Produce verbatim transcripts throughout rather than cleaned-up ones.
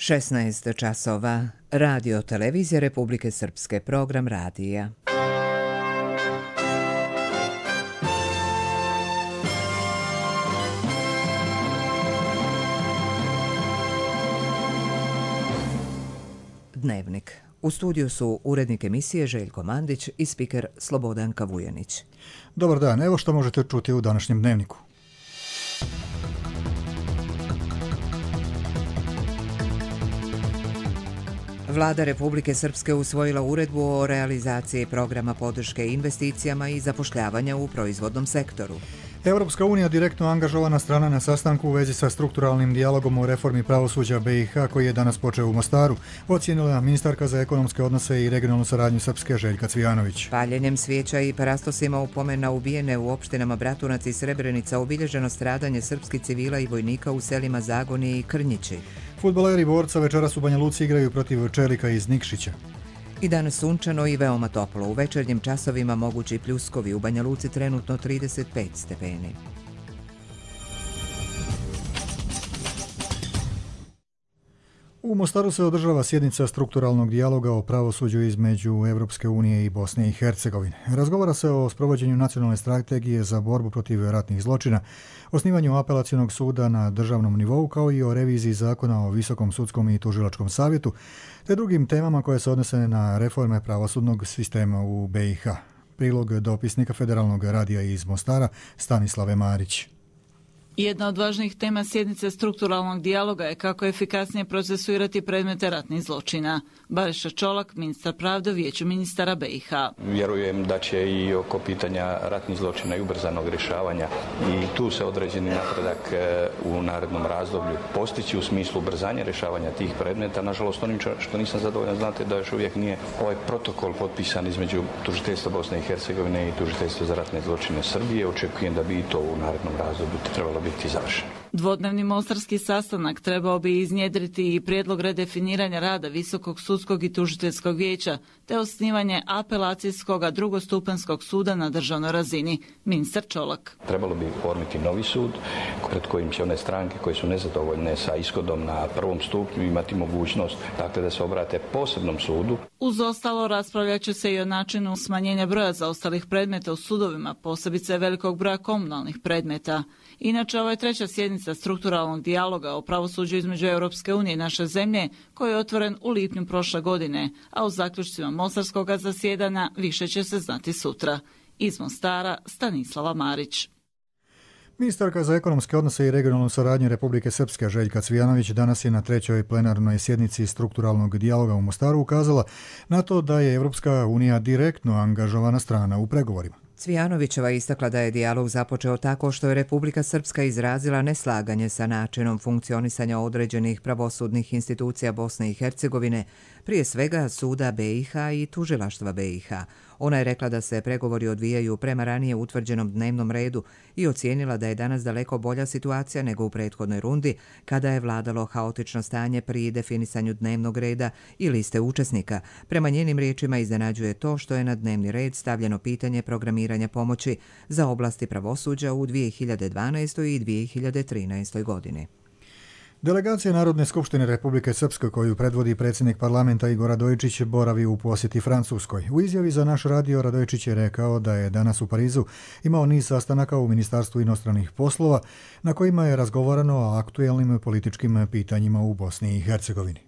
šesnaest časova. Radio Televizija Republike Srpske, program radija. Dnevnik. U studiju su urednik emisije Željko Mandić i spiker Slobodanka Vujanić. Dobar dan, evo što možete čuti u današnjem dnevniku. Vlada Republike Srpske usvojila uredbu o realizaciji programa podrške investicijama i zapošljavanja u proizvodnom sektoru. Europska unija direktno angažovana strana na sastanku u vezi sa strukturalnim dijalogom o reformi pravosuđa B i H koji je danas počeo u Mostaru, ocijenila ministarka za ekonomske odnose i regionalnu saradnju Srpske Željka Cvijanović. Paljenjem svijeća i parastosima upomena ubijene u opštinama Bratunac i Srebrenica obilježeno stradanje srpskih civila i vojnika u selima Zagoni i Krnjići. Fudbaleri Borca večeras u Banja Luci igraju protiv Čelika iz Nikšića. I danas sunčano i veoma toplo. U večernjim časovima mogući pljuskovi, u Banja Luci trenutno trideset pet stepeni. U Mostaru se održava sjednica strukturalnog dijaloga o pravosuđu između Evropske unije i Bosne i Hercegovine. Razgovara se o sprovođenju nacionalne strategije za borbu protiv ratnih zločina, osnivanju apelacionog suda na državnom nivou kao i o reviziji zakona o Visokom sudskom i tužilačkom savjetu, te drugim temama koje se odnose na reforme pravosudnog sistema u B i H. Prilog dopisnika Federalnog radija iz Mostara Stanislave Marić. Jedna od važnijih tema sjednice strukturalnog dijaloga je kako efikasnije procesuirati predmete ratnih zločina. Bariša Čolak, ministar pravde u Vijeću ministara B i H. Vjerujem da će i oko pitanja ratnih zločina i ubrzanog rješavanja i tu se određeni napredak u narednom razdoblju postići u smislu ubrzanja rješavanja tih predmeta. Nažalost, onim što nisam zadovoljan, znate da još uvijek nije ovaj protokol potpisan između tužiteljstva Bosne i Hercegovine i tužiteljstva za ratne zločine Srbije. Očekujem da bi i to u narednom razdoblju trebalo biti završen. Dvodnevni mostarski sastanak trebao bi iznjedriti i prijedlog redefiniranja rada Visokog sudskog i tužiteljskog vijeća, te osnivanje apelacijskog drugostupanskog suda na državnoj razini. Ministar Čolak. Trebalo bi formiti novi sud pred kojim će one stranke koje su nezadovoljne sa ishodom na prvom stupnju imati mogućnost dakle, da se obrate posebnom sudu. Uz ostalo raspravljat će se i o načinu smanjenja broja zaostalih predmeta u sudovima, posebice velikog broja komunalnih predmeta. Inače, ovo je treća sjednica strukturalnog dijaloga o pravosuđu između Europske unije i naše zemlje, koji je otvoren u lipnju prošle godine, a u zaključcima mostarskog zasjedanja više će se znati sutra. Iz Mostara, Stanislava Marić. Ministarka za ekonomske odnose i regionalnu saradnju Republike Srpske Željka Cvijanović danas je na trećoj plenarnoj sjednici strukturalnog dijaloga u Mostaru ukazala na to da je Europska unija direktno angažovana strana u pregovorima. Cvijanovićeva istakla da je dijalog započeo tako što je Republika Srpska izrazila neslaganje sa načinom funkcionisanja određenih pravosudnih institucija Bosne i Hercegovine, prije svega suda B i H i tužilaštva B i H. Ona je rekla da se pregovori odvijaju prema ranije utvrđenom dnevnom redu i ocijenila da je danas daleko bolja situacija nego u prethodnoj rundi, kada je vladalo haotično stanje pri definisanju dnevnog reda i liste učesnika. Prema njenim riječima iznenađuje to što je na dnevni red stavljeno pitanje programiranja pomoći za oblasti pravosuđa u dvije hiljade dvanaestoj i dvije hiljade trinaestoj godini. Delegacija Narodne skupštine Republike Srpske koju predvodi predsjednik parlamenta Igor Radojičić boravi u posjeti Francuskoj. U izjavi za naš radio Radojičić je rekao da je danas u Parizu imao niz sastanaka u Ministarstvu inostranih poslova na kojima je razgovarano o aktuelnim političkim pitanjima u Bosni i Hercegovini.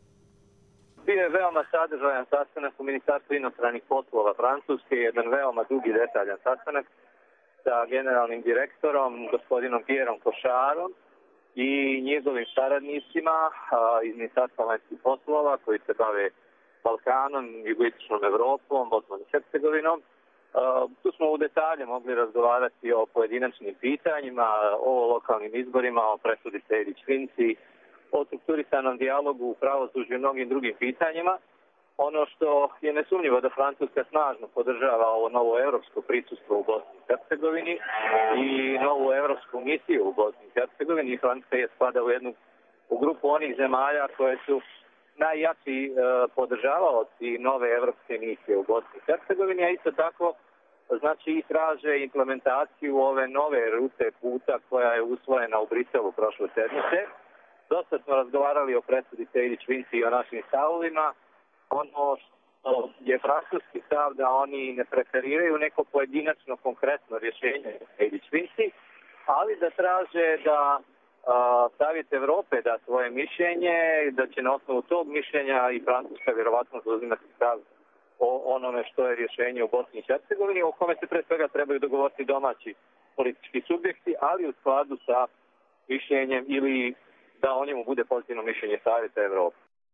Bio je veoma sadržajan sastanak u Ministarstvu inostranih poslova Francuske, jedan veoma dugi detaljan sastanak sa generalnim direktorom, gospodinom Pierom Košarom, i njegovim saradnicima iz Ministarstva vanjskih poslova koji se bave Balkanom, jugoistočnom Evropom, Bosnom i Hercegovinom. Tu smo u detalje mogli razgovarati o pojedinačnim pitanjima, o lokalnim izborima, o presudi Sejdić-Finci, o strukturisanom dijalogu u pravosuđu i mnogim drugim pitanjima. Ono što je nesumnjivo da Francuska snažno podržava ovo novo evropsko prisustvo u Bosni i Hercegovini i novu evropsku misiju u Bosni i Hercegovini. Francuska je spada u jednu u grupu onih zemalja koje su najjači e, podržavaoci nove evropske misije u Bosni i Hercegovini, a isto tako znači i traže implementaciju ove nove rute puta koja je usvojena u Briselu prošle sedmice. Dosta smo razgovarali o presudi Sejdić-Vinci i o našim stavovima. Ono što je francuski stav da oni ne preferiraju neko pojedinačno konkretno rješenje Sejdić-Vinci, ali da traže da a, Savjet Evrope da svoje mišljenje, da će na osnovu tog mišljenja i Francuska vjerovatno zauzimati stav o onome što je rješenje u Bosni i Hercegovini, o kome se pre svega trebaju dogovoriti domaći politički subjekti, ali u skladu sa mišljenjem ili da o njemu bude pozitivno mišljenje Savjeta Evrope.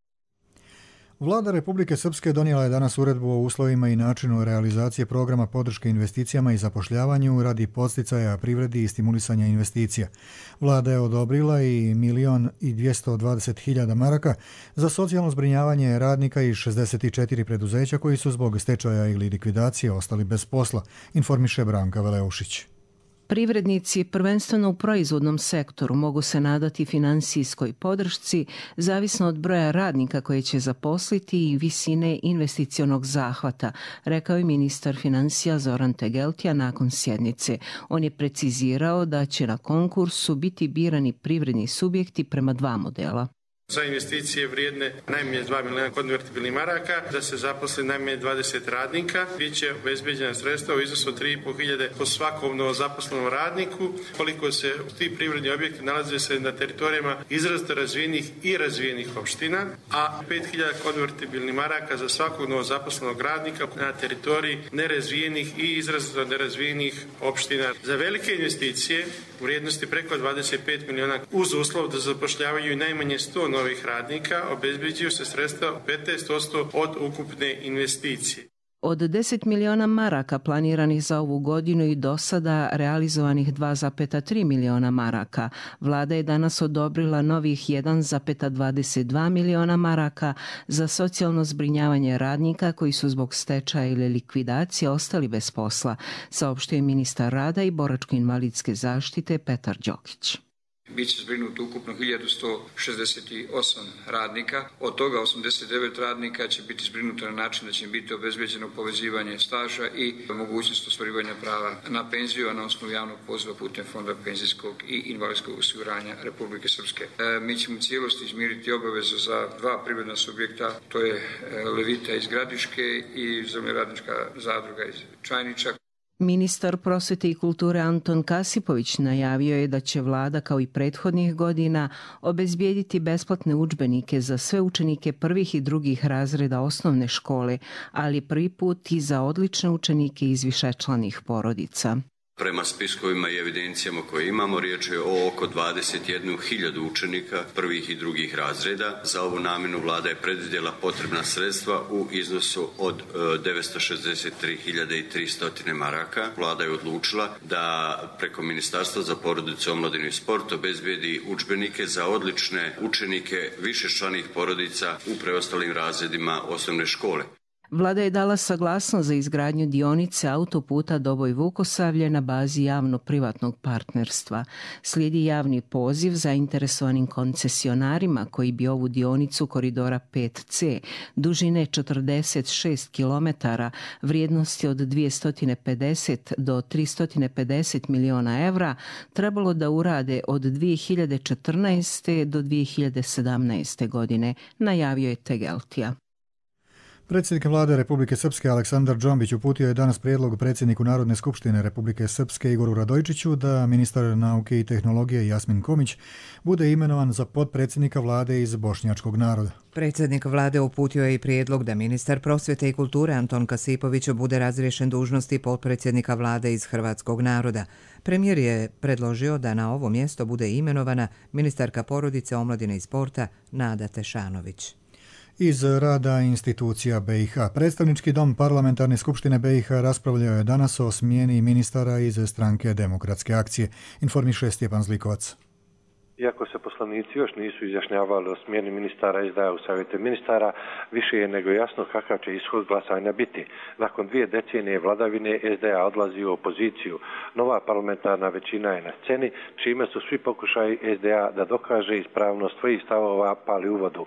Vlada Republike Srpske donijela je danas uredbu o uslovima i načinu realizacije programa podrške investicijama i zapošljavanju radi podsticaja privredi i stimulisanja investicija. Vlada je odobrila i milion i dvjesto dvadeset hiljada maraka za socijalno zbrinjavanje radnika iz šezdeset četiri preduzeća koji su zbog stečaja ili likvidacije ostali bez posla, informiše Branka Veleušić. Privrednici, prvenstveno u proizvodnom sektoru, mogu se nadati finansijskoj podršci zavisno od broja radnika koje će zaposliti i visine investicionog zahvata, rekao je ministar financija Zoran Tegeltija nakon sjednice. On je precizirao da će na konkursu biti birani privredni subjekti prema dva modela. Za investicije vrijedne najmanje dva milijuna konvertibilnih maraka, da se zaposli najmanje dvadeset radnika, bit će obezbeđena sredstva u iznosu od tri i pol hiljade po svakom novozaposlenom radniku. Koliko se ti privredni objekti nalaze se na teritorijama izrazito razvijenih i razvijenih opština, a pet hiljada konvertibilnih maraka za svakog novozaposlenog radnika na teritoriji nerazvijenih i izrazito nerazvijenih opština. Za velike investicije u vrijednosti preko dvadeset pet milijuna uz uslov da zapošljavaju i najmanje sto novih radnika, obezbeđuju se sredstva petnaest posto od ukupne investicije. Od deset miliona maraka planiranih za ovu godinu i do sada realizovanih dva zarez tri miliona maraka, vlada je danas odobrila novih jedan zarez dvadeset dva miliona maraka za socijalno zbrinjavanje radnika koji su zbog stečaja ili likvidacije ostali bez posla, saopštio je ministar rada i boračko-invalidske zaštite Petar Đokić. Biće zbrinuto ukupno hiljadu sto šezdeset osam radnika, od toga osamdeset devet radnika će biti zbrinuto na način da će biti obezbeđeno povezivanje staža i mogućnost ostvarivanja prava na penziju, a na osnovu javnog poziva putem Fonda penzijskog i invalidskog osiguranja Republike Srpske. E, mi ćemo u cijelosti izmiriti obavezu za dva privredna subjekta, to je Levita iz Gradiške i Zemljoradnička zadruga iz Čajniča. Ministar prosvete i kulture Anton Kasipović najavio je da će vlada kao i prethodnih godina obezbijediti besplatne udžbenike za sve učenike prvih i drugih razreda osnovne škole, ali prvi put i za odlične učenike iz višečlanih porodica. Prema spiskovima i evidencijama koje imamo, riječ je o oko dvadeset jednu hiljadu učenika prvih i drugih razreda. Za ovu namjenu vlada je predvidjela potrebna sredstva u iznosu od devetsto šezdeset tri hiljade tristo maraka. Vlada je odlučila da preko Ministarstva za porodicu, omladinu i sport obezbijedi udžbenike za odlične učenike višečlanih porodica u preostalim razredima osnovne škole. Vlada je dala saglasnost za izgradnju dionice autoputa Doboj-Vukosavlje na bazi javno-privatnog partnerstva. Slijedi javni poziv zainteresovanim koncesionarima koji bi ovu dionicu koridora pet ce dužine četrdeset šest kilometara, vrijednosti od dvjesto pedeset do tristo pedeset miliona evra, trebalo da urade od dvije hiljade četrnaeste. do dvije hiljade sedamnaeste. godine, najavio je Tegeltija. Predsjednik vlade Republike Srpske Aleksandar Džombić uputio je danas prijedlog predsjedniku Narodne skupštine Republike Srpske Igoru Radojčiću da ministar nauke i tehnologije Jasmin Komić bude imenovan za potpredsjednika vlade iz bošnjačkog naroda. Predsjednik vlade uputio je i prijedlog da ministar prosvjete i kulture Anton Kasipović bude razriješen dužnosti potpredsjednika vlade iz hrvatskog naroda. Premijer je predložio da na ovo mjesto bude imenovana ministarka porodice, omladine i sporta Nada Tešanović. Iz rada institucija be i ha. Predstavnički dom Parlamentarne skupštine be i ha raspravljao je danas o smjeni ministara iz stranke Demokratske akcije, informiše Stjepan Zlikovac. Iako se poslanici još nisu izjašnjavali o smjeni ministara es de a u savjetu ministara, više je nego jasno kakav će ishod glasanja biti. Nakon dvije decenije vladavine es de a odlazi u opoziciju. Nova parlamentarna većina je na sceni, čime su svi pokušaji es de a da dokaže ispravnost svojih stavova pali u vodu.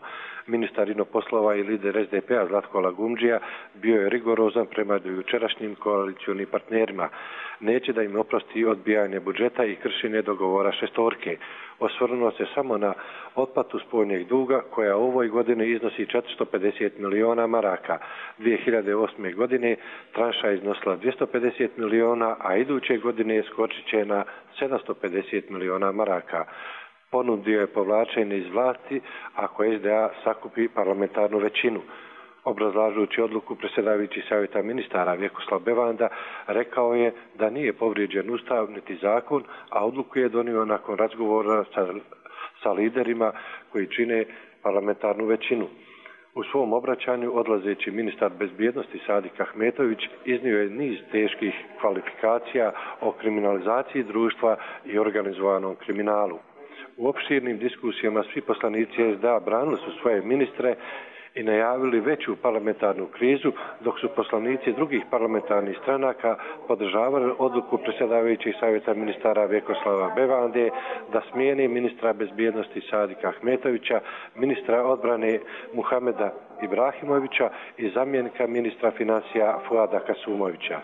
Ministar inoposlova i lider es de pe-a Zlatko Lagumdžija bio je rigorozan prema jučerašnjim koalicionim partnerima. Neće da im oprosti odbijanje budžeta i kršenje dogovora šestorke. Osvrnuo se samo na otplatu spoljnjeg duga koja u ovoj godini iznosi četiristo pedeset miliona maraka. dvije hiljade osme. godine tranša je iznosila dvjesto pedeset miliona, a iduće godine skočit će na sedamsto pedeset miliona maraka. Ponudio je povlačenje iz vlasti ako es de a sakupi parlamentarnu većinu. Obrazlažući odluku, predsjedavajući savjeta ministara Vjekoslav Bevanda rekao je da nije povrijeđen ustav niti zakon, a odluku je donio nakon razgovora sa, sa liderima koji čine parlamentarnu većinu. U svom obraćanju odlazeći ministar bezbjednosti Sadik Ahmetović iznio je niz teških kvalifikacija o kriminalizaciji društva i organizovanom kriminalu. U opširnim diskusijama svi poslanici es de a branili su svoje ministre i najavili veću parlamentarnu krizu, dok su poslanici drugih parlamentarnih stranaka podržavali odluku predsjedavajućeg savjeta ministara Vjekoslava Bevande da smijeni ministra bezbjednosti Sadika Ahmetovića, ministra odbrane Muhameda Ibrahimovića i zamjenika ministra financija Fuada Kasumovića.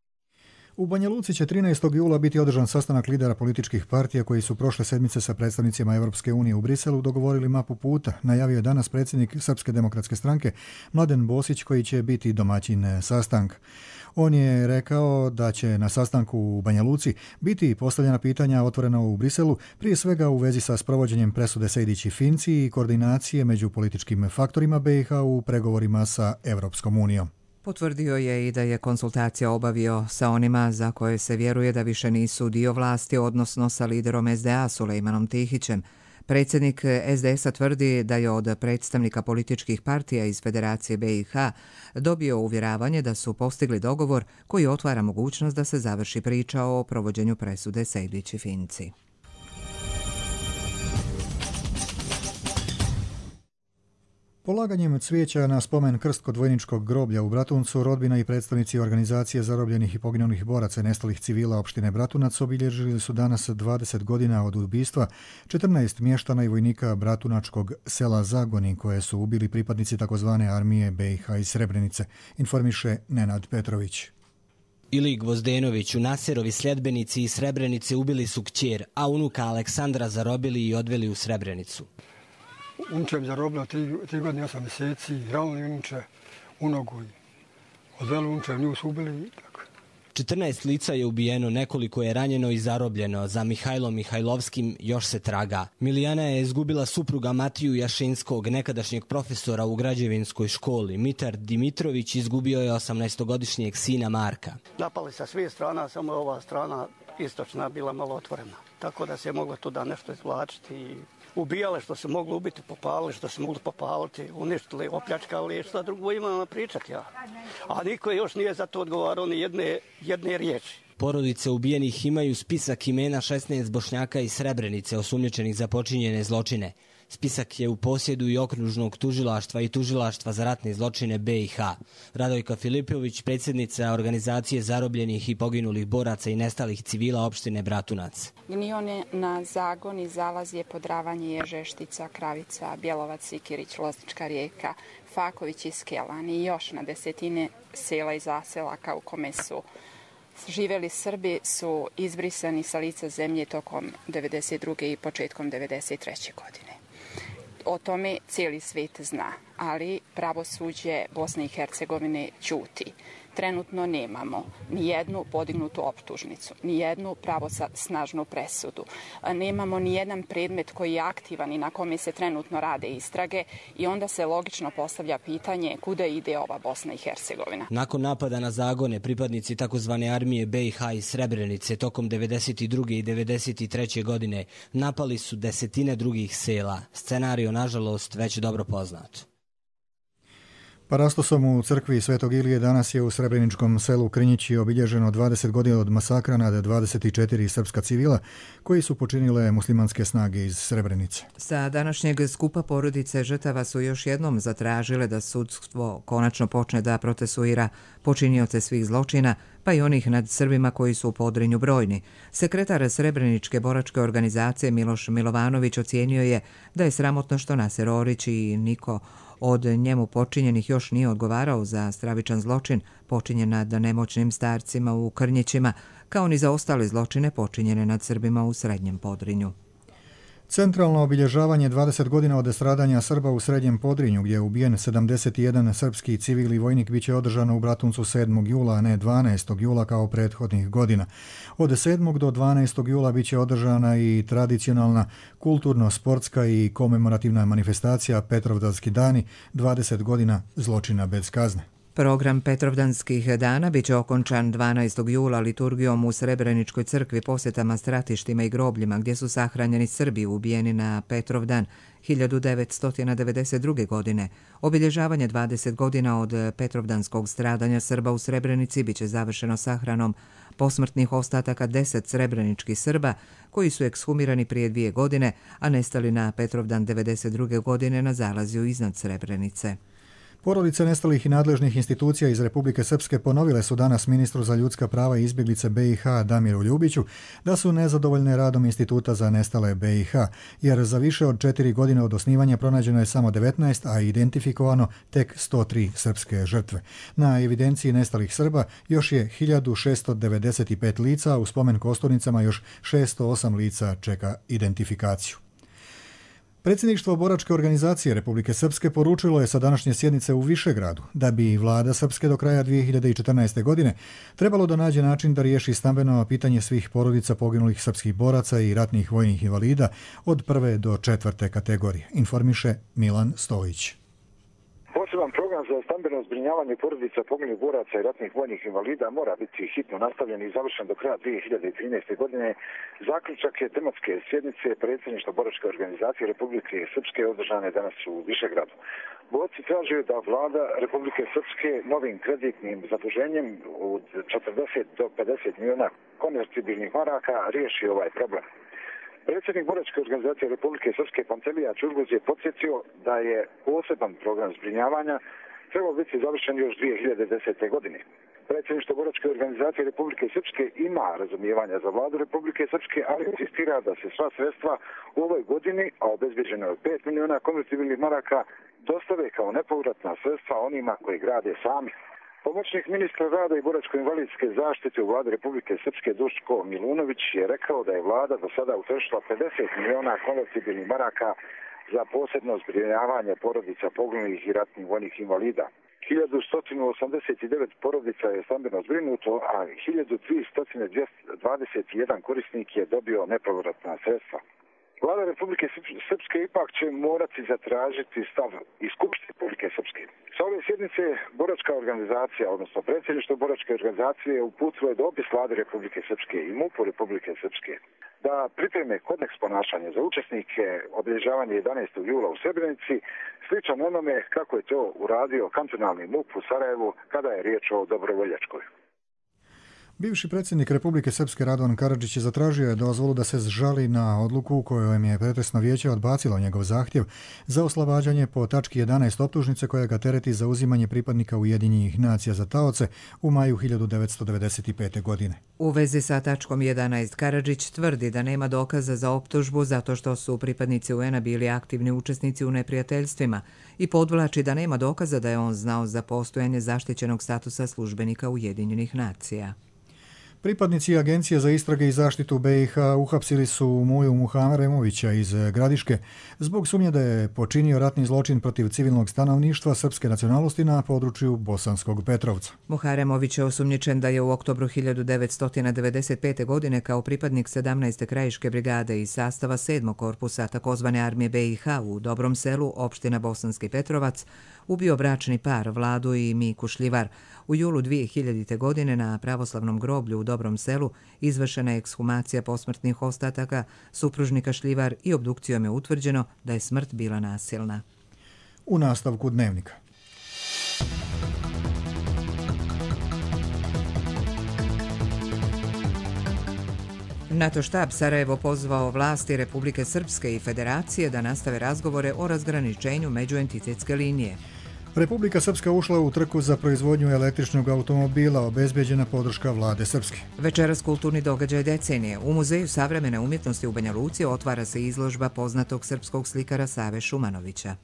U Banja Luci će trinaestog jula biti održan sastanak lidera političkih partija koji su prošle sedmice sa predstavnicima Europske unije u Briselu dogovorili mapu puta. Najavio je danas predsjednik Srpske demokratske stranke Mladen Bosić koji će biti domaćin sastanka. On je rekao da će na sastanku u Banja Luci biti postavljena pitanja otvorena u Briselu, prije svega u vezi sa sprovođenjem presude Sejdić i Finci i koordinacije među političkim faktorima be i ha u pregovorima sa Europskom unijom. Potvrdio je i da je konsultacija obavio sa onima za koje se vjeruje da više nisu dio vlasti, odnosno sa liderom es de a Sulejmanom Tihićem. Predsjednik es de es-a tvrdi da je od predstavnika političkih partija iz Federacije be i ha dobio uvjeravanje da su postigli dogovor koji otvara mogućnost da se završi priča o provođenju presude Sejdić i Finci. Polaganjem cvijeća na spomen krst kod vojničkog groblja u Bratuncu, rodbina i predstavnici organizacije zarobljenih i poginulih boraca i nestalih civila opštine Bratunac obilježili su danas dvadeset godina od ubistva četrnaest mještana i vojnika bratunačkog sela Zagoni koje su ubili pripadnici takozvane armije be i ha iz Srebrenice, informiše Nenad Petrović. Ili Gvozdenović, Naserovi sljedbenici iz Srebrenice ubili su kćer, a unuka Aleksandra zarobili i odveli u Srebrenicu. Unuče mi zarobila tri, tri godine, osam mjeseci, ranili unuče u nogu. Odveli unuče, nju su ubili i tako. četrnaest lica je ubijeno, nekoliko je ranjeno i zarobljeno. Za Mihajlom Mihajlovskim još se traga. Milijana je izgubila supruga Matiju Jašinskog, nekadašnjeg profesora u građevinskoj školi. Mitar Dimitrović izgubio je osamnaestogodišnjeg sina Marka. Napali sa svih strana, samo ova strana istočna bila malo otvorena. Tako da se je moglo tu da nešto izvlačiti i ubijale što se moglo ubiti, popalili što se moglo popaliti, uništili, opljačkali, što drugo imamo pričati ja. A niko još nije za to odgovarao ni jedne, jedne riječi. Porodice ubijenih imaju spisak imena šesnaest Bošnjaka iz Srebrenice osumnjičenih za počinjene zločine. Spisak je u posjedu i okružnog tužilaštva i tužilaštva za ratne zločine be i ha. Radojka Filipović, predsjednica organizacije zarobljenih i poginulih boraca i nestalih civila opštine Bratunac. Gnione na Zagoni, Zalazje, Podravanje, Ježeštica, Kravica, Bjelovac, Sikirić, Loznička Rijeka, Faković i Skelan i još na desetine sela i zaselaka u kome su živeli Srbi su izbrisani sa lica zemlje tokom devedeset druge i početkom devedeset treće godine. O tome cijeli svijet zna, ali pravosuđe Bosne i Hercegovine ćuti. Trenutno nemamo ni jednu podignutu optužnicu, ni jednu pravosnažnu presudu. Nemamo ni jedan predmet koji je aktivan i na kome se trenutno rade istrage i onda se logično postavlja pitanje kuda ide ova Bosna i Hercegovina. Nakon napada na Zagone, pripadnici takozvane armije be i ha iz Srebrenice tokom devedeset druge i devedeset treće godine napali su desetine drugih sela. Scenario, nažalost, već dobro poznat. Parastosom u crkvi Svetog Ilije danas je u srebreničkom selu Krnjići obilježeno dvadeset godina od masakra nad dvadeset četiri srpska civila koji su počinile muslimanske snage iz Srebrenice. Sa današnjeg skupa porodice žrtava su još jednom zatražile da sudstvo konačno počne da procesuira počinioce svih zločina, pa i onih nad Srbima koji su u Podrinju brojni. Sekretar Srebreničke boračke organizacije Miloš Milovanović ocijenio je da je sramotno što Naser Orić i niko od njemu počinjenih još nije odgovarao za stravičan zločin počinjen nad nemoćnim starcima u Krnjićima, kao ni za ostale zločine počinjene nad Srbima u Srednjem Podrinju. Centralno obilježavanje dvadeset godina od stradanja Srba u Srednjem Podrinju, gdje je ubijen sedamdeset jedan srpski civil i vojnik, biće održano u Bratuncu sedmog jula, a ne dvanaestog jula kao prethodnih godina. Od sedmog do dvanaestog jula biće održana i tradicionalna kulturno-sportska i komemorativna manifestacija Petrovdanski dani, dvadeset godina zločina bez kazne. Program Petrovdanskih dana biće okončan dvanaestog jula liturgijom u Srebreničkoj crkvi, posjetama stratištima i grobljima gdje su sahranjeni Srbi ubijeni na Petrovdan hiljadu devetsto devedeset druge. godine. Obilježavanje dvadeset godina od Petrovdanskog stradanja Srba u Srebrenici biće završeno sahranom posmrtnih ostataka deset srebreničkih Srba koji su ekshumirani prije dvije godine, a nestali na Petrovdan devedeset druge. godine na zalazju iznad Srebrenice. Porodice nestalih i nadležnih institucija iz Republike Srpske ponovile su danas ministru za ljudska prava i izbjeglice B i H Damiru Ljubiću da su nezadovoljne radom Instituta za nestale B i H, jer za više od četiri godine od osnivanja pronađeno je samo devetnaest, a identifikovano tek sto tri srpske žrtve. Na evidenciji nestalih Srba još je hiljadu šesto devedeset pet lica, a u spomen kosturnicama još šesto osam lica čeka identifikaciju. Predsjedništvo boračke organizacije Republike Srpske poručilo je sa današnje sjednice u Višegradu da bi vlada Srpske do kraja dvije hiljade četrnaeste. godine trebalo da nađe način da riješi stambeno pitanje svih porodica poginulih srpskih boraca i ratnih vojnih invalida od prve do četvrte kategorije, informiše Milan Stojić. Poseban program za stambeno zbrinjavanje porodica poginulih boraca i ratnih vojnih invalida mora biti hitno nastavljen i završen do kraja dvije hiljade trinaeste. godine. Zaključak je tematske sjednice predsjedništva boračke organizacije Republike Srpske održane danas u Višegradu. Borci traže da vlada Republike Srpske novim kreditnim zaduženjem od četrdeset do pedeset miliona konvertibilnih maraka riješi ovaj problem. Predsjednik boračke organizacije Republike Srpske Pantelija Čurguz je podsjetio da je poseban program zbrinjavanja trebao biti završen još dvije hiljade desete. godine. Predsjedništvo boračke organizacije Republike Srpske ima razumijevanja za vladu Republike Srpske, ali insistira da se sva sredstva u ovoj godini, a obezbeđeno je pet miliona konvertibilnih maraka, dostave kao nepovratna sredstva onima koji grade sami. Pomoćnik ministra rada i boračko-invalidske zaštite u vladi Republike Srpske Duško Milunović je rekao da je vlada do sada utrošila pedeset miliona konvertibilnih maraka za posebno zbrinjavanje porodica poginulih i ratnih vojnih invalida. hiljadu sto osamdeset devet porodica je stambeno zbrinuto, a hiljadu tristo dvadeset jedan korisnik je dobio nepovratna sredstva. Vlada Republike Srpske ipak će morati zatražiti stav iz Skupštine Republike Srpske. Sa ove sjednice boračka organizacija, odnosno predsjedništvo boračke organizacije uputilo je dopis Vlade Republike Srpske i MUP-u Republike Srpske da pripreme kodeks ponašanja za učesnike obilježavanja jedanaestog jula u Srebrenici, sličan onome kako je to uradio kantonalni MUP u Sarajevu kada je riječ o dobrovoljačkoj. Bivši predsjednik Republike Srpske Radovan Karadžić je zatražio dozvolu da se žali na odluku u kojoj je pretresno vijeće odbacilo njegov zahtjev za oslobađanje po tački jedanaest optužnice koja ga tereti za uzimanje pripadnika Ujedinjenih nacija za taoce u maju hiljadu devetsto devedeset pete. godine. U vezi sa tačkom jedanaest Karadžić tvrdi da nema dokaza za optužbu zato što su pripadnici U N-a bili aktivni učesnici u neprijateljstvima i podvlači da nema dokaza da je on znao za postojanje zaštićenog statusa službenika Ujedinjenih nacija. Pripadnici Agencije za istrage i zaštitu B i H uhapsili su Muju Muharemovića iz Gradiške zbog sumnje da je počinio ratni zločin protiv civilnog stanovništva srpske nacionalnosti na području Bosanskog Petrovca. Muharemović je osumnjičen da je u oktobru hiljadu devetsto devedeset pete. godine kao pripadnik sedamnaeste krajiške brigade iz sastava sedmog korpusa takozvane armije B i H u Dobrom Selu, opština Bosanski Petrovac, ubio bračni par Vladu i Miku Šljivar. U julu dvije hiljadite. godine na pravoslavnom groblju u Dobrom Selu izvršena je ekshumacija posmrtnih ostataka supružnika Šljivar i obdukcijom je utvrđeno da je smrt bila nasilna. U nastavku dnevnika. NATO štab Sarajevo pozvao vlasti Republike Srpske i Federacije da nastave razgovore o razgraničenju međuentitetske linije. Republika Srpska ušla u trku za proizvodnju električnog automobila, obezbeđena podrška vlade Srpske. Večeras kulturni događaj decenije. U Muzeju savremene umjetnosti u Banja Luci otvara se izložba poznatog srpskog slikara Save Šumanovića.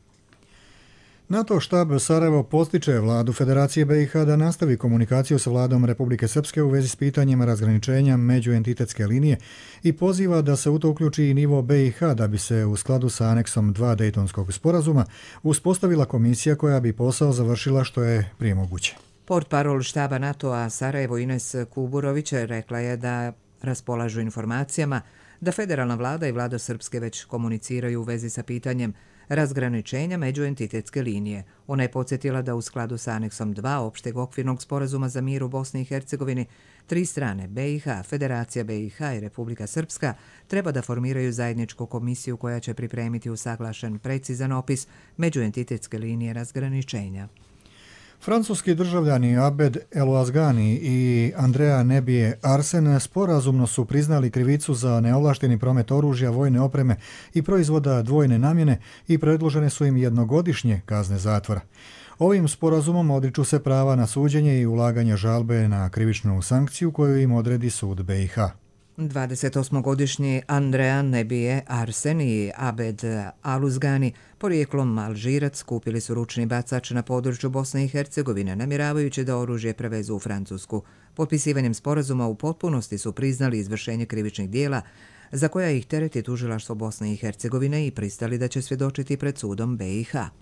NATO štab Sarajevo postiče vladu Federacije B i H da nastavi komunikaciju sa vladom Republike Srpske u vezi s pitanjima razgraničenja međuentitetske linije i poziva da se u to uključi i nivo B i H da bi se u skladu sa aneksom dva Dejtonskog sporazuma uspostavila komisija koja bi posao završila što je prije moguće. Portparol štaba NATO-a Sarajevo Ines Kuburović rekla je da raspolažu informacijama da federalna vlada i vlada Srpske već komuniciraju u vezi sa pitanjem razgraničenja međuentitetske linije. Ona je podsjetila da u skladu sa aneksom dva opšteg okvirnog sporazuma za mir u Bosni i Hercegovini tri strane B i H, Federacija B i H i Republika Srpska treba da formiraju zajedničku komisiju koja će pripremiti usaglašen precizan opis međuentitetske linije razgraničenja. Francuski državljani Abed Elouazgani i Andrea Nebije Arsen sporazumno su priznali krivicu za neovlašteni promet oružja, vojne opreme i proizvoda dvojne namjene i predložene su im jednogodišnje kazne zatvora. Ovim sporazumom odriču se prava na suđenje i ulaganje žalbe na krivičnu sankciju koju im odredi sud B i H. dvadesetosmogodišnji Andrea Nebije Arsen i Abed Aluzgani, porijeklom Alžirac, kupili su ručni bacač na području Bosne i Hercegovine, namjeravajući da oružje prevezu u Francusku. Potpisivanjem sporazuma u potpunosti su priznali izvršenje krivičnih dijela za koja ih tereti tužilaštvo Bosne i Hercegovine i pristali da će svjedočiti pred sudom B i H.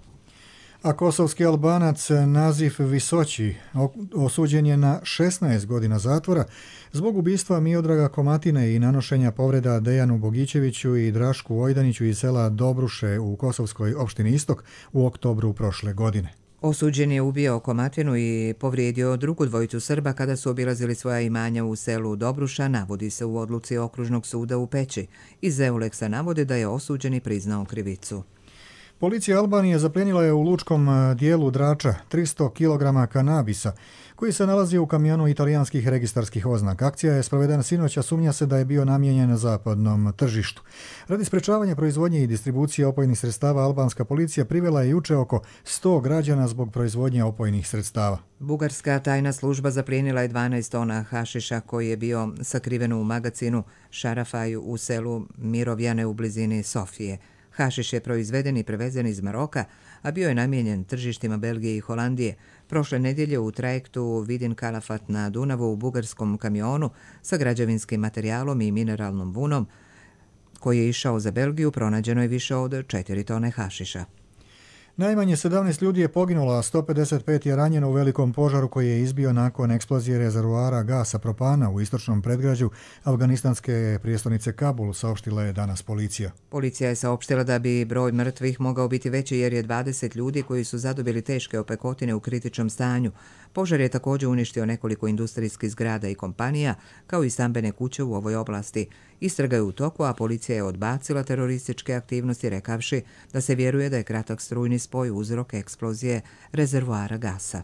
A kosovski Albanac Nazif Visoći osuđen je na šesnaest godina zatvora zbog ubistva Miodraga Komatine i nanošenja povreda Dejanu Bogićeviću i Drašku Ojdaniću iz sela Dobruše u kosovskoj opštini Istok u oktobru prošle godine. Osuđen je ubio Komatinu i povrijedio drugu dvojicu Srba kada su obilazili svoja imanja u selu Dobruša, navodi se u odluci Okružnog suda u Peći. Iz Euleksa navode da je osuđeni priznao krivicu. Policija Albanije zaplijenila je u lučkom dijelu Drača tristo kilograma kanabisa koji se nalazi u kamionu italijanskih registarskih oznaka. Akcija je sprovedena sinoć, a sumnja se da je bio namijenjen na zapadnom tržištu. Radi sprečavanja proizvodnje i distribucije opojnih sredstava albanska policija privela je juče oko sto građana zbog proizvodnje opojnih sredstava. Bugarska tajna služba zaplijenila je dvanaest tona hašiša koji je bio sakriven u magacinu Šarafaju u selu Mirovjane u blizini Sofije. Hašiš je proizveden i prevezen iz Maroka, a bio je namijenjen tržištima Belgije i Holandije. Prošle nedjelje u trajektu Vidin Kalafat na Dunavu u bugarskom kamionu sa građevinskim materijalom i mineralnom vunom koji je išao za Belgiju pronađeno je više od četiri tone hašiša. Najmanje sedamnaest ljudi je poginulo, a sto pedeset pet je ranjeno u velikom požaru koji je izbio nakon eksplozije rezervoara gasa propana u istočnom predgrađu afganistanske prijestolnice Kabul, saopštila je danas policija. Policija je saopštila da bi broj mrtvih mogao biti veći jer je dvadeset ljudi koji su zadobili teške opekotine u kritičnom stanju. Požar je također uništio nekoliko industrijskih zgrada i kompanija, kao i stambene kuće u ovoj oblasti. Istraga je u toku, a policija je odbacila terorističke aktivnosti rekavši da se vjeruje da je kratak strujni spoj uzrok eksplozije rezervoara gasa.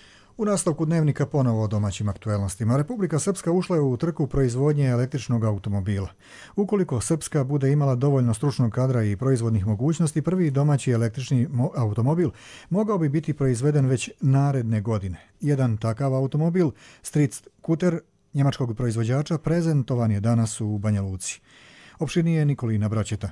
U nastavku dnevnika ponovo o domaćim aktuelnostima. Republika Srpska ušla je u trku proizvodnje električnog automobila. Ukoliko Srpska bude imala dovoljno stručnog kadra i proizvodnih mogućnosti, prvi domaći električni automobil mogao bi biti proizveden već naredne godine. Jedan takav automobil, Street Scooter, njemačkog proizvođača, prezentovan je danas u Banja Luci. Opširnije Nikolina Braćeta.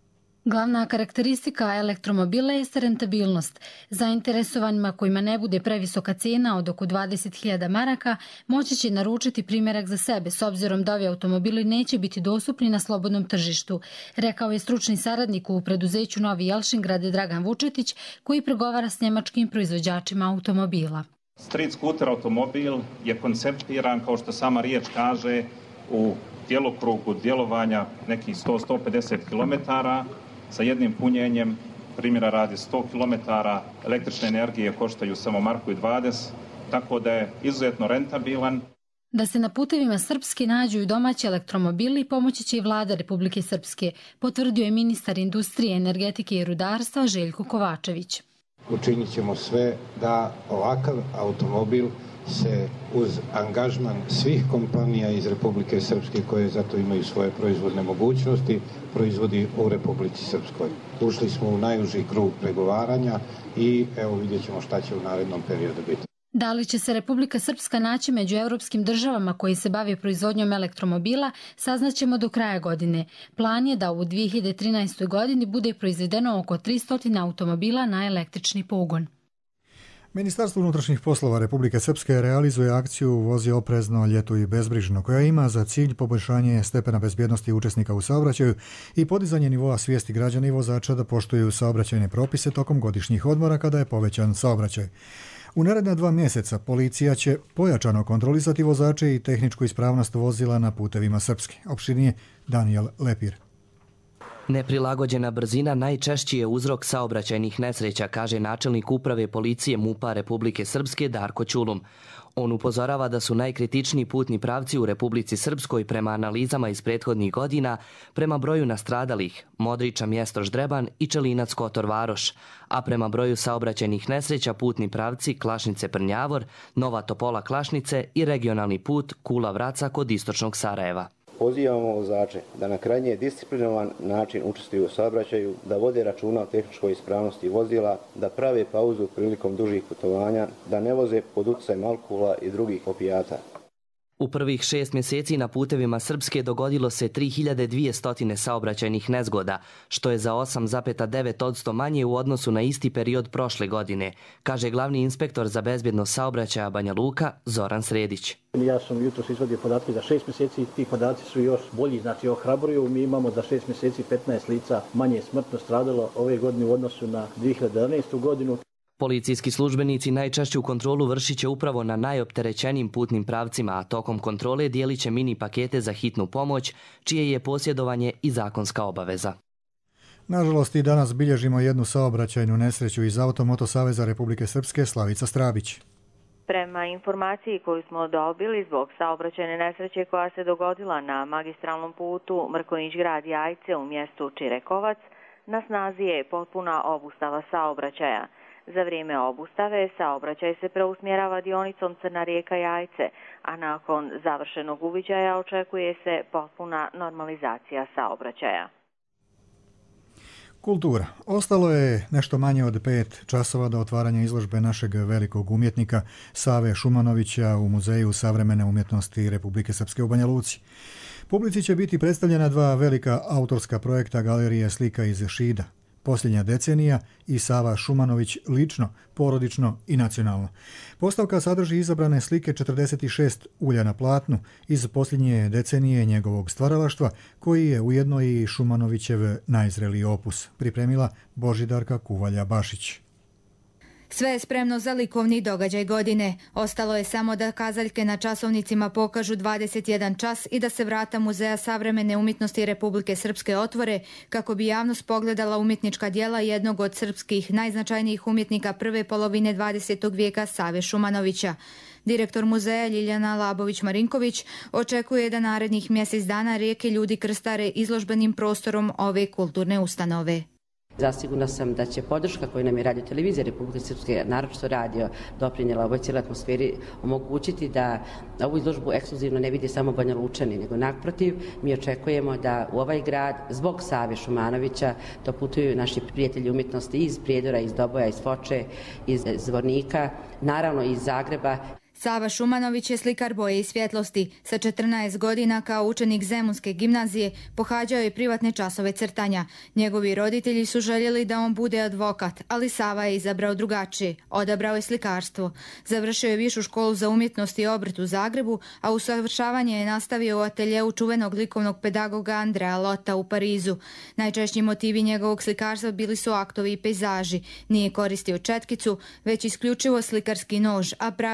Glavna karakteristika elektromobila jeste rentabilnost. Zainteresovanima kojima ne bude previsoka cijena od oko dvadeset hiljada maraka moći će naručiti primjerak za sebe s obzirom da ovi automobili neće biti dostupni na slobodnom tržištu, rekao je stručni saradnik u preduzeću Novi Jelšingrad Dragan Vučetić koji pregovara s njemačkim proizvođačima automobila. Street scooter automobil je konceptiran, kao što sama riječ kaže, u djelokrugu djelovanja nekih sto do sto pedeset kilometara sa jednim punjenjem, primjera radi sto kilometara električne energije koštaju samo marku i dvadeset, tako da je izuzetno rentabilan. Da se na putevima Srpske nađu i domaći elektromobili pomoći će i vlada Republike Srpske, potvrdio je ministar industrije, energetike i rudarstva Željko Kovačević. učinit ćemo sve da ovakav automobil se uz angažman svih kompanija iz Republike Srpske koje zato imaju svoje proizvodne mogućnosti proizvodi u Republici Srpskoj. Ušli smo u najuži krug pregovaranja i evo vidjet ćemo šta će u narednom periodu biti. Da li će se Republika Srpska naći među europskim državama koji se bave proizvodnjom elektromobila, saznaćemo do kraja godine. Plan je da u dvije hiljade trinaestoj. godini bude proizvedeno oko tristo automobila na električni pogon. Ministarstvo unutrašnjih poslova Republike Srpske realizuje akciju Vozi oprezno, ljetuj bezbrižno, koja ima za cilj poboljšanje stepena bezbjednosti učesnika u saobraćaju i podizanje nivoa svijesti građana i vozača da poštuju saobraćajne propise tokom godišnjih odmora kada je povećan saobraćaj. U naredna dva mjeseca policija će pojačano kontrolisati vozače i tehničku ispravnost vozila na putevima Srpske. Opširnije Danijel Lepir. Neprilagođena brzina najčešći je uzrok saobraćajnih nesreća, kaže načelnik uprave policije MUP-a Republike Srpske Darko Ćulum. On upozorava da su najkritičniji putni pravci u Republici Srpskoj prema analizama iz prethodnih godina prema broju nastradalih Modriča Mjestoš-Dreban i Čelinac-Kotor Varoš, a prema broju saobraćajnih nesreća putni pravci Klašnice-Prnjavor, Nova Topola-Klašnice i regionalni put Kula-Vraca kod istočnog Sarajeva. Pozivamo vozače da na krajnje disciplinovan način učestvuju u saobraćaju, da vode računa o tehničkoj ispravnosti vozila, da prave pauzu prilikom dužih putovanja, da ne voze pod utjecajem alkohola i drugih opijata. U prvih šest mjeseci na putevima Srpske dogodilo se tri hiljade dvjesto saobraćajnih nezgoda, što je za osam zarez devet posto manje u odnosu na isti period prošle godine, kaže glavni inspektor za bezbjednost saobraćaja Banja Luka Zoran Sredić. Ja sam jutros izvadio podatke za šest mjeseci, ti podaci su još bolji, znači ohrabruju. Mi imamo za šest mjeseci petnaest lica manje smrtno stradalo ove godine u odnosu na dvije hiljade jedanaestu. godinu. Policijski službenici najčešću kontrolu vršit će upravo na najopterećenijim putnim pravcima, a tokom kontrole dijelit će mini pakete za hitnu pomoć, čije je posjedovanje i zakonska obaveza. Nažalost, i danas bilježimo jednu saobraćajnu nesreću iz Automoto Saveza Republike Srpske, Slavica Strabić. Prema informaciji koju smo dobili zbog saobraćajne nesreće koja se dogodila na magistralnom putu Mrkonjić grad Jajce u mjestu Čirekovac, na snazi je potpuna obustava saobraćaja. Za vrijeme obustave saobraćaj se preusmjerava dionicom Crna rijeka Jajce, a nakon završenog uviđaja očekuje se potpuna normalizacija saobraćaja. Kultura. Ostalo je nešto manje od pet časova do otvaranja izložbe našeg velikog umjetnika Save Šumanovića u Muzeju savremene umjetnosti Republike Srpske u Banja Luci. Publici će biti predstavljena dva velika autorska projekta Galerije slika iz Šida, Posljednja decenija i Sava Šumanović lično, porodično i nacionalno. Postavka sadrži izabrane slike četrdeset šest ulja na platnu iz posljednje decenije njegovog stvaralaštva, koji je ujedno i Šumanovićev najzreliji opus, pripremila Božidarka Kuvalja-Bašić. Sve je spremno za likovni događaj godine. Ostalo je samo da kazaljke na časovnicima pokažu dvadeset jedan čas i da se vrata Muzeja savremene umjetnosti Republike Srpske otvore kako bi javnost pogledala umjetnička djela jednog od srpskih najznačajnijih umjetnika prve polovine dvadesetog vijeka Save Šumanovića. Direktor muzeja Ljiljana Labović-Marinković očekuje da narednih mjesec dana rijeke ljudi krstare izložbenim prostorom ove kulturne ustanove. Zasigurna sam da će podrška koju nam je Radio Televizija Republike Srpske, naročito radio, doprinijela ovoj cijeloj atmosferi, omogućiti da ovu izložbu ekskluzivno ne vidi samo Banja Lučani, nego naprotiv, mi očekujemo da u ovaj grad, zbog Save Šumanovića, to putuju naši prijatelji umjetnosti iz Prijedora, iz Doboja, iz Foče, iz Zvornika, naravno iz Zagreba. Sava Šumanović je slikar boje i svjetlosti. Sa četrnaest godina kao učenik Zemunske gimnazije pohađao je privatne časove crtanja. Njegovi roditelji su željeli da on bude advokat, ali Sava je izabrao drugačije. Odabrao je slikarstvo. Završio je višu školu za umjetnost i obrt u Zagrebu, a usavršavanje je nastavio u ateljeu čuvenog likovnog pedagoga Andrea Lota u Parizu. Najčešći motivi njegovog slikarstva bili su aktovi i pejzaži. Nije koristio četkicu, već isključivo slikarski nož, a pravio je boje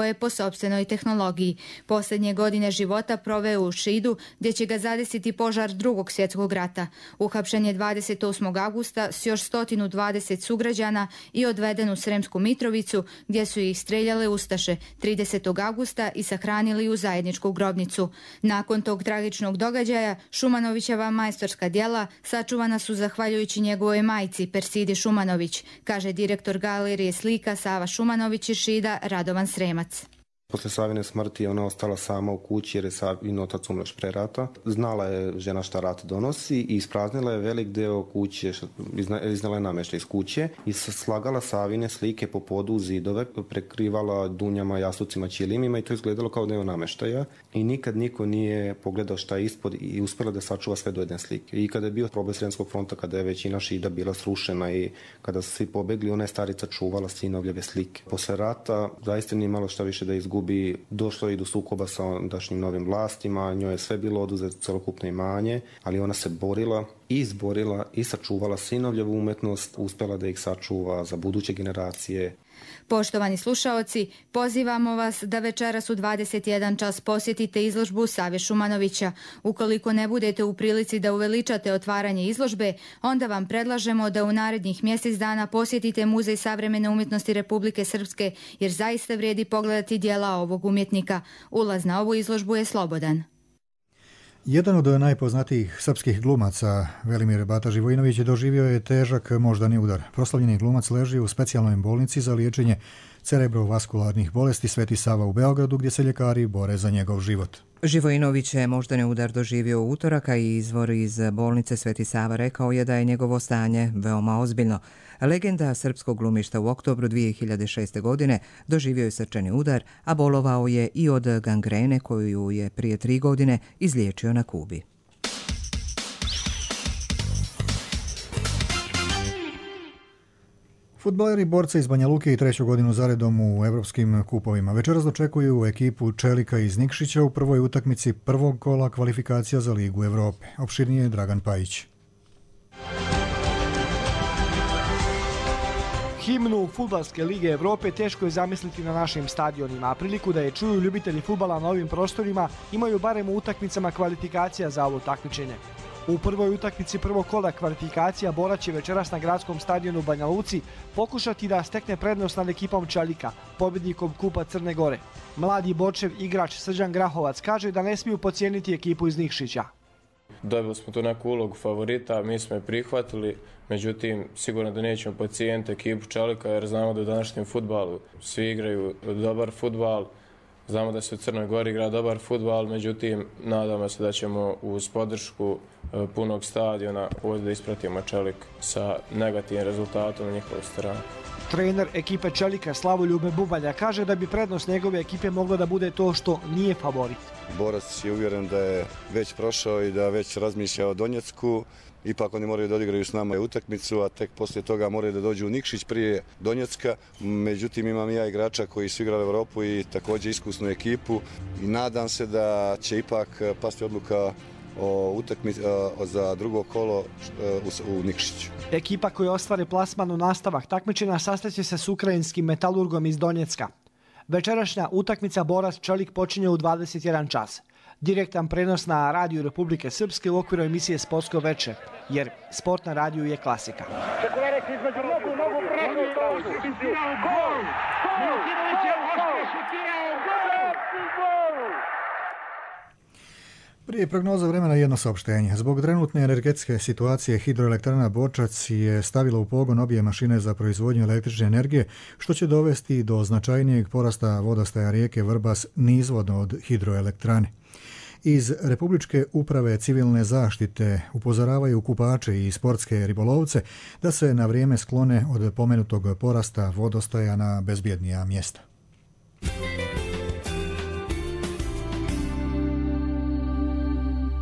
je po sopstvenoj tehnologiji. Posljednje godine života proveo u Šidu, gdje će ga zadesiti požar drugog svjetskog rata. Uhapšen je dvadeset osmog avgusta s još sto dvadeset sugrađana i odveden u Sremsku Mitrovicu, gdje su ih streljale ustaše tridesetog avgusta i sahranili u zajedničku grobnicu. Nakon tog tragičnog događaja, Šumanovićeva majstorska djela sačuvana su zahvaljujući njegovoj majci Persidi Šumanović, kaže direktor galerije slika Sava Šumanović iz Šida Radovan Sremac. Posle Savine smrti ona ostala sama u kući jer je Savin otac umro pre rata. Znala je žena šta rat donosi i ispraznila je velik deo kuće, iznala je namještaj iz kuće i slagala Savine slike po podu zidove, prekrivala dunjama, jastucima, ćilimima i to izgledalo kao deo namještaja i nikad niko nije pogledao šta je ispod i uspjela da sačuva sve do jedne slike. I kada je bio proboj Sremskog fronta, kada je većina Šida bila srušena i kada su svi pobegli, ona je starica čuvala sinovljeve slike. Posle rata zaista nije malo šta više da izgubi. Došlo je i do sukoba sa ondašnjim novim vlastima, njoj je sve bilo oduzeto, celokupno imanje, ali ona se borila i izborila i sačuvala sinovljevu umetnost, uspjela da ih sačuva za buduće generacije. Poštovani slušaoci, pozivamo vas da večeras u dvadeset jedan čas posjetite izložbu Save Šumanovića. Ukoliko ne budete u prilici da uveličate otvaranje izložbe, onda vam predlažemo da u narednih mjesec dana posjetite Muzej savremene umjetnosti Republike Srpske, jer zaista vrijedi pogledati djela ovog umjetnika. Ulaz na ovu izložbu je slobodan. Jedan od najpoznatijih srpskih glumaca, Velimir Bata Živojinović, doživio je težak moždani udar. Proslavljeni glumac leži u specijalnoj bolnici za liječenje cerebrovaskularnih bolesti Sveti Sava u Beogradu, gdje se ljekari bore za njegov život. Živojinović je moždani udar doživio u utorak, a i izvor iz bolnice Sveti Sava rekao je da je njegovo stanje veoma ozbiljno. Legenda srpskog glumišta u oktobru dvije hiljade šeste. godine doživio je srčani udar, a bolovao je i od gangrene koju je prije tri godine izliječio na Kubi. Fudbaleri borca iz Banja Luke i treću godinu zaredom u evropskim kupovima večeras dočekuju ekipu Čelika iz Nikšića u prvoj utakmici prvog kola kvalifikacija za Ligu Evrope. Opširnije Dragan Pajić. Himnu Fudbalske lige Evrope teško je zamisliti na našim stadionima, a priliku da je čuju ljubitelji fudbala na ovim prostorima imaju barem u utakmicama kvalifikacija za ovo takmičenje. U prvoj utakmici prvog kola kvalifikacija Borac će večeras na gradskom stadionu u Banja Luci pokušati da stekne prednost nad ekipom Čelika, pobjednikom Kupa Crne Gore. Mladi Bočev igrač Srđan Grahovac kaže da ne smiju podcijeniti ekipu iz Nikšića. Dobili smo tu neku ulogu favorita, mi smo je prihvatili, međutim sigurno da nećemo podcijeniti ekipu Čelika jer znamo da u današnjem fudbalu svi igraju dobar fudbal. Znamo da se u Crnoj Gori igra dobar fudbal, međutim nadamo se da ćemo uz podršku punog stadiona ovdje da ispratimo Čelik sa negativnim rezultatom na njihovoj strani. Trener ekipe Čelika Slavoljube Bubalja kaže da bi prednost njegove ekipe moglo da bude to što nije favorit. Borac je uvjeren da je već prošao i da već razmišlja o Donjecku. Ipak oni moraju da odigraju s nama utakmicu, a tek poslije toga moraju da dođu u Nikšić prije Donjecka. Međutim, imam i ja igrača koji su igrali u Evropu i također iskusnu ekipu. I nadam se da će ipak pasti odluka o utakmici za drugo kolo u Nikšiću. Ekipa koja ostvari plasman u nastavak takmičenja sastaće se s ukrajinskim Metalurgom iz Donjecka. Večerašnja utakmica Borac Čelik počinje u dvadeset jedan čas. Direktan prenos na radiju Republike Srpske u okviru emisije Sportsko veče, jer sport na radiju je klasika. Prije prognoza vremena jedno saopštenje. Zbog trenutne energetske situacije hidroelektrana Borčac je stavila u pogon obje mašine za proizvodnju električne energije, što će dovesti do značajnijeg porasta vodostaja rijeke Vrbas nizvodno od hidroelektrane. Iz Republičke uprave civilne zaštite upozoravaju kupače i sportske ribolovce da se na vrijeme sklone od pomenutog porasta vodostaja na bezbjednija mjesta.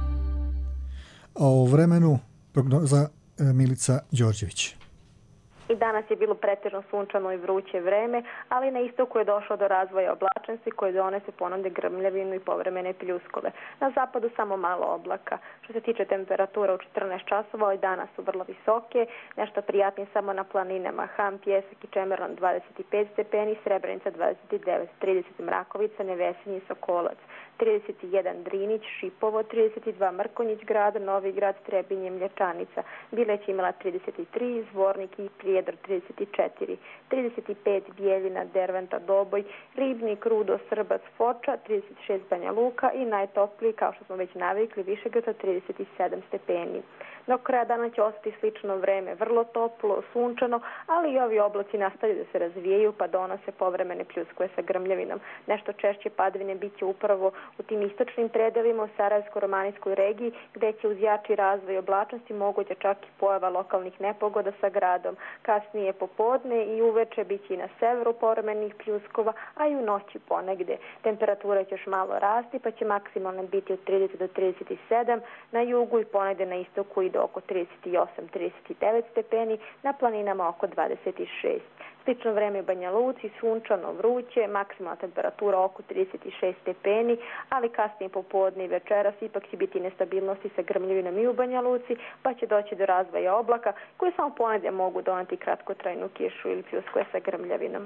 A o vremenu prognoza Milica Đorđević. I danas je bilo pretežno sunčano i vruće vreme, ali na istoku je došlo do razvoja oblačnosti koje donese ponode grmljavinu i povremene pljuskove. Na zapadu samo malo oblaka. Što se tiče temperatura u četrnaest časova, i danas su vrlo visoke, nešto prijatnije samo na planinama. Ham, Pjesak i Čemerlan dvadeset pet stepeni, Srebrenica dvadeset devet, trideset Mrakovica, Nevesinje i Sokolac, trideset jedan Drinić, Šipovo, trideset dva Mrkonjić grad, Novi grad, Trebinje, Mlječanica, Bileć imala trideset tri, Zvornik i Prijedor trideset četiri, trideset pet Bijeljina, Derventa, Doboj, Ribnik, Rudo, Srbac, Foča, trideset šest Banja Luka i najtopliji, kao što smo već navikli, Višegrad trideset sedam stepeni. Do kraja dana će ostati slično vreme, vrlo toplo, sunčano, ali i ovi oblaci nastavljaju da se razvijaju pa donose povremene pljuskove sa grmljavinom. Nešto češće padavine bit će upravo u tim istočnim predelima u Sarajevsko-romanijskoj regiji, gde će uz jači razvoj oblačnosti moguća čak i pojava lokalnih nepogoda sa gradom. Kasnije popodne i uveče bit će i na severu povremenih pljuskova, a i u noći ponegde. Temperatura će još malo rasti pa će maksimalno biti od trideset do trideset sedam, na jugu i ponegde na istoku i do oko trideset osam do trideset devet stepeni, na planinama oko dvadeset šest. Slično vreme u Banja Luci, sunčano, vruće, maksimalna temperatura oko trideset šest stepeni, ali kasnije popodne i večeras ipak će biti nestabilnosti sa grmljavinom i u Banja Luci, pa će doći do razvoja oblaka koje samo ponedje mogu doneti kratkotrajnu kišu ili pljuskove sa grmljavinom.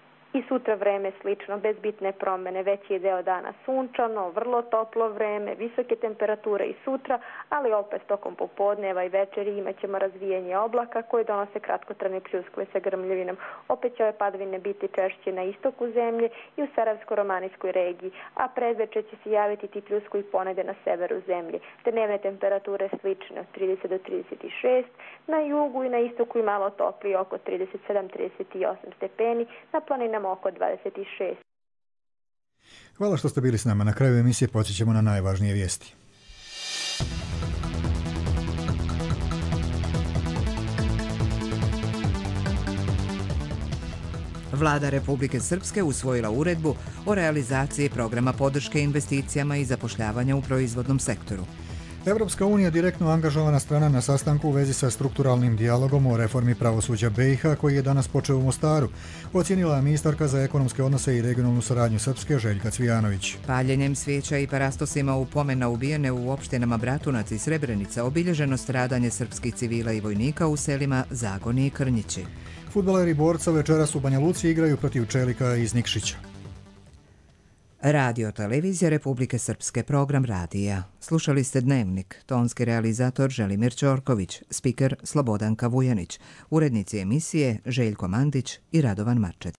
I sutra vreme slično, bez bitne promene, veći je deo dana sunčano, vrlo toplo vreme, visoke temperature i sutra, ali opet tokom popodneva i večeri imat ćemo razvijanje oblaka koje donose kratkotrajne pljuskove sa grmljavinom. Opet će ove padavine biti češće na istoku zemlje i u Sarajevsko-romanijskoj regiji, a predveče će se javiti ti pljuskovi ponegde na severu zemlje. Dnevne temperature slične od trideset do trideset šest, na jugu i na istoku i malo toplije oko trideset sedam do trideset osam stepeni, na planinama oko dvadeset šest. Hvala što ste bili s nama. Na kraju emisije podsjećamo na najvažnije vijesti. Vlada Republike Srpske usvojila uredbu o realizaciji programa podrške investicijama i zapošljavanja u proizvodnom sektoru. Evropska unija direktno angažovana strana na sastanku u vezi sa strukturalnim dijalogom o reformi pravosuđa B i H koji je danas počeo u Mostaru, ocijenila je ministarka za ekonomske odnose i regionalnu saradnju Srpske Željka Cvijanović. Paljenjem svijeća i parastosima u pomen na ubijene u opštinama Bratunac i Srebrenica obilježeno stradanje srpskih civila i vojnika u selima Zagoni i Krnjići. Fudbaleri Borca večeras u Banja Luci igraju protiv Čelika iz Nikšića. Radio televizija Republike Srpske, program radija. Slušali ste Dnevnik, tonski realizator Želimir Ćorković, spiker Slobodanka Vujanić, urednici emisije Željko Mandić i Radovan Marčet.